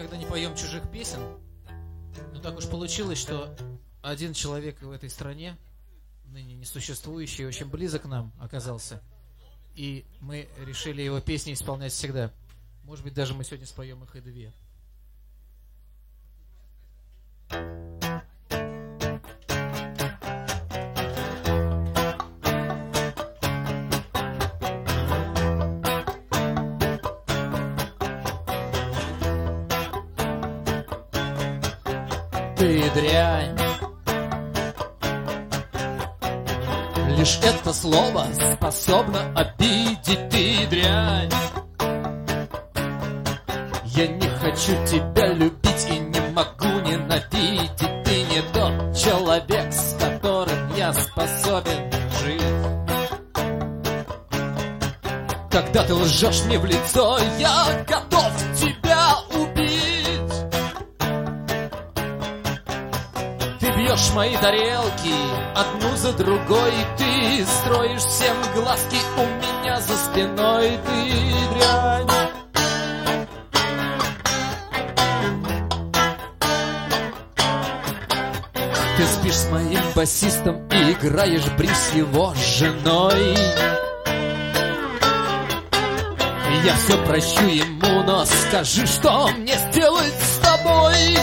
никогда не поем чужих песен, но так уж получилось, что один человек в этой стране, ныне несуществующий, очень близок к нам оказался. И мы решили его песни исполнять всегда. Может быть, даже мы сегодня споем их и две. Ты дрянь. Лишь это слово способно обидеть. Ты дрянь. Я не хочу тебя любить и не могу ненавидеть. Ты не тот человек, с которым я способен жить. Когда ты лжешь мне в лицо, я готов тебя убить. Ты бьешь мои тарелки одну за другой. Ты строишь всем глазки у меня за спиной. Ты дрянь. Ты спишь с моим басистом и играешь бриз с его женой. Я все прощу ему, но скажи, что мне сделать с тобой?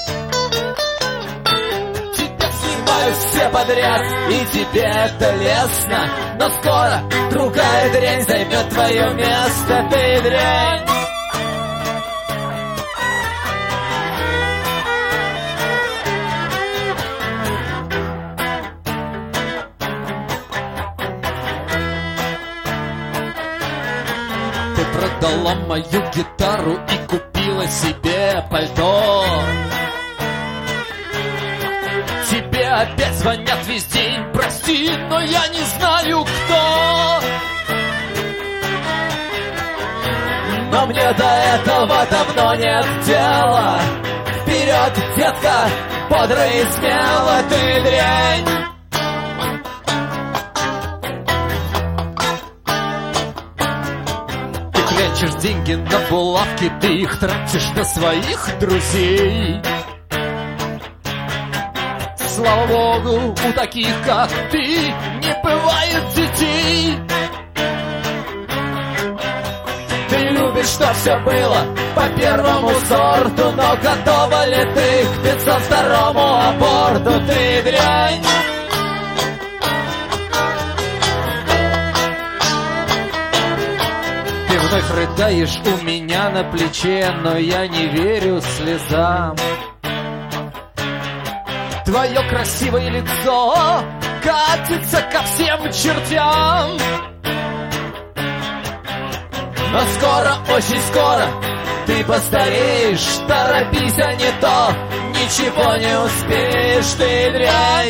Тебя снимают все подряд, и тебе это лестно. Но скоро другая дрянь займет твое место. Ты дрянь. Ты продала мою гитару и купила себе пальто. Тебе опять звонят весь день. Прости, но я не знаю, кто. Но мне до этого давно нет дела. Вперед, детка, бодро и смело. Ты дрянь. Клянчишь деньги на булавки, ты их тратишь на своих друзей. Слава богу, у таких, как ты, не бывает детей. Ты любишь, что все было по первому сорту, но готова ли ты к 502-му аборту? Ты дрянь. Вновь рыдаешь у меня на плече, но я не верю слезам. Твое красивое лицо катится ко всем чертям. Но скоро, очень скоро ты постареешь. Торопись, а не то ничего не успеешь. Ты дрянь.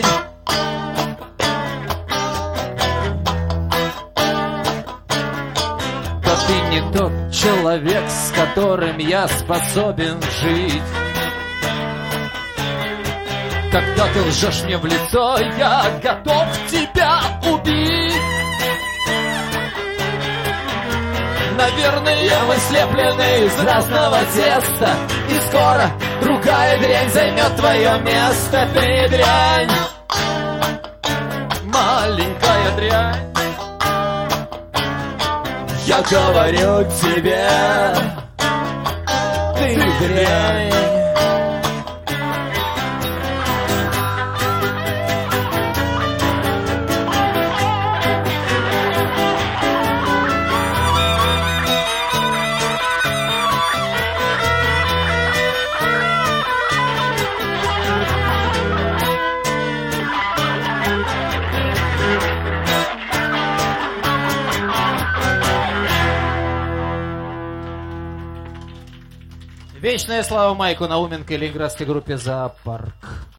Ты не тот человек, с которым я способен жить. Когда ты лжешь мне в лицо, я готов тебя убить. Наверное, мы слеплены из разного теста, и скоро другая дрянь займет твое место. Ты дрянь. Маленькая дрянь. Я говорю тебе, ты дрянь. Вечная слава Майку Науменко и ленинградской группе «Зоопарк».